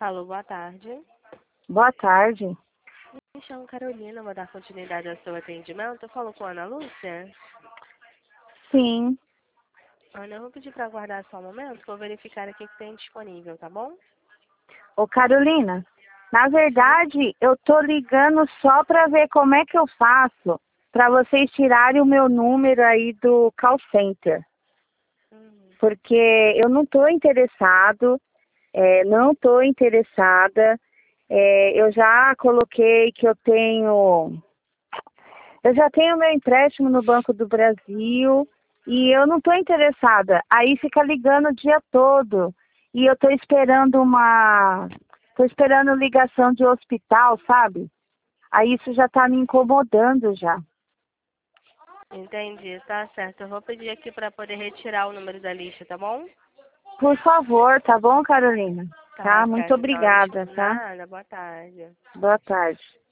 Alô, boa tarde. Boa tarde. Me chamo Carolina, vou dar continuidade ao seu atendimento. Eu falo com a Ana Lúcia. Sim. Ana, eu vou pedir para aguardar só um momento, vou verificar aqui o que tem disponível, tá bom? Ô, Carolina, na verdade, eu tô ligando só para ver como é que eu faço para vocês tirarem o meu número aí do call center. Porque eu não estou interessado, não estou interessada. Eu já coloquei que eu já tenho meu empréstimo no Banco do Brasil e eu não estou interessada. Aí fica ligando o dia todo e eu estou esperando ligação de hospital, sabe? Aí isso já está me incomodando já. Entendi, tá certo. Eu vou pedir aqui para poder retirar o número da lista, tá bom? Por favor, tá bom, Carolina? Tá? Tá Muito certo, então. obrigada, tá? Nada, boa tarde. Boa tarde.